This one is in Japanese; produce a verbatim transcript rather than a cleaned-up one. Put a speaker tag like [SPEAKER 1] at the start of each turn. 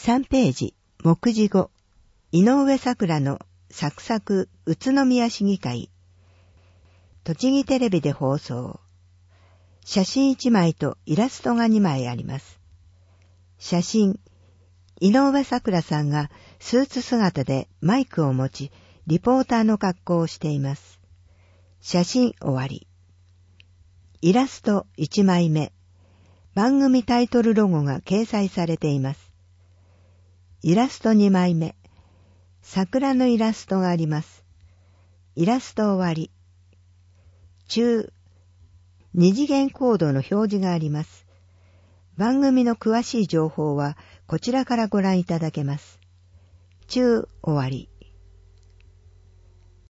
[SPEAKER 1] さんページ、目次ご、井上桜のサクサク宇都宮市議会。栃木テレビで放送。写真いちまいとイラストがにまいあります。写真、井上桜さんがスーツ姿でマイクを持ち、リポーターの格好をしています。写真終わり。イラストいちまいめ。番組タイトルロゴが掲載されています。イラストにまいめ。桜のイラストがあります。イラスト終わり。中、二次元コードの表示があります。番組の詳しい情報はこちらからご覧いただけます。中終わり。